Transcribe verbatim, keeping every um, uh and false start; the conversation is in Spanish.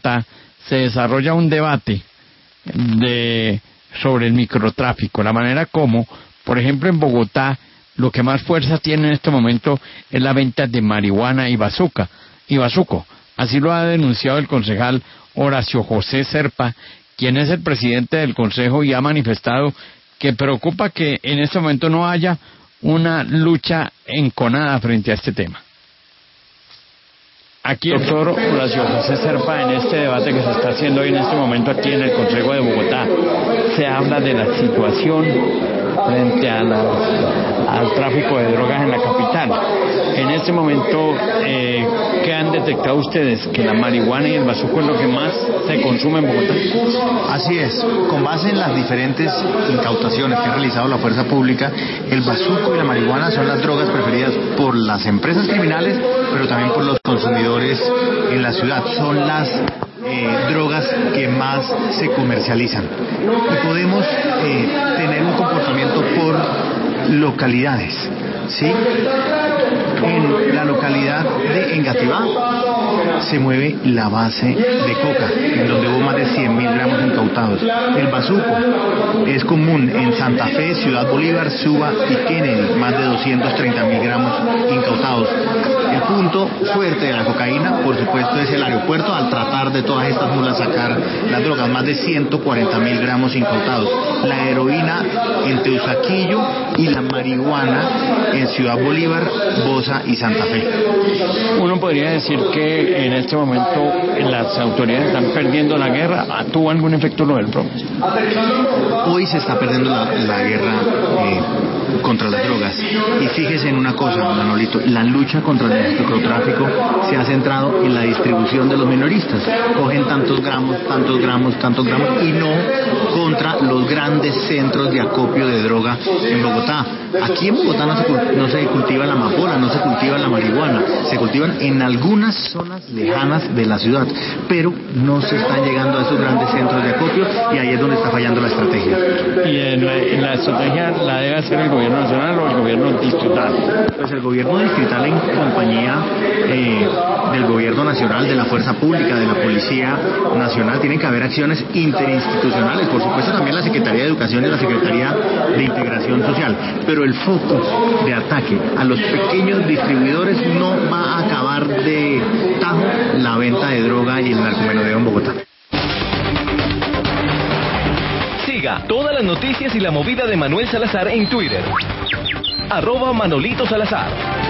Bogotá se desarrolla un debate de sobre el microtráfico, la manera como, por ejemplo, en Bogotá, lo que más fuerza tiene en este momento es la venta de marihuana y bazuca, y bazuco. Así lo ha denunciado el concejal Horacio José Serpa, quien es el presidente del consejo y ha manifestado que preocupa que en este momento no haya una lucha enconada frente a este tema. Aquí, doctor Horacio José Serpa, en este debate que se está haciendo hoy en este momento aquí en el Consejo de Bogotá, se habla de la situación frente a la, al tráfico de drogas en la capital. En este momento, eh, ¿qué han detectado ustedes? Que la marihuana y el bazuco es lo que más se consume en Bogotá. Así es, con base en las diferentes incautaciones que ha realizado la fuerza pública, el bazuco y la marihuana son las drogas preferidas por las empresas criminales, pero también por los consumidores en la ciudad. Son las eh, drogas que más se comercializan. Y podemos eh, tener un comportamiento por localidades, ¿sí? En la localidad de Engativá se mueve la base de coca, en donde hubo más de cien mil gramos incautados. El bazuco es común en Santa Fe, Ciudad Bolívar, Suba y Kennedy, más de doscientos treinta mil gramos incautados. El punto fuerte de la cocaína, por supuesto, es el aeropuerto, al tratar de todas estas mulas sacar las drogas, más de ciento cuarenta mil gramos incautados. La heroína en Teusaquillo y la marihuana en Ciudad Bolívar, Bosa y Santa Fe. Uno podría decir que en este momento las autoridades están perdiendo la guerra. ¿Tuvo algún efecto lo del PRO? Hoy se está perdiendo la, la guerra eh, contra las drogas. Y fíjese en una cosa, Manolito, la lucha contra el microtráfico se ha centrado en la distribución de los minoristas. Cogen tantos gramos, tantos gramos, tantos gramos y no contra los grandes centros de acopio de droga en Bogotá. Aquí en Bogotá no se, no se cultiva la amapola, no se cultiva la marihuana, se cultivan en algunas zonas lejanas de la ciudad, pero no se están llegando a esos grandes centros de acopio y ahí es donde está fallando la estrategia. ¿Y en la, en la estrategia la debe hacer el gobierno nacional o el gobierno distrital? Pues el gobierno distrital en compañía eh, del gobierno nacional, de la fuerza pública, de la policía nacional, tienen que haber acciones interinstitucionales, por supuesto también la Secretaría de Educación y la Secretaría de Integración Social, pero el foco de ataque a los pequeños distribuidores no va a acabar de tajo la venta de droga y el narcomenudeo en Bogotá. Siga todas las noticias y la movida de Manuel Salazar en Twitter. Arroba Manolito Salazar.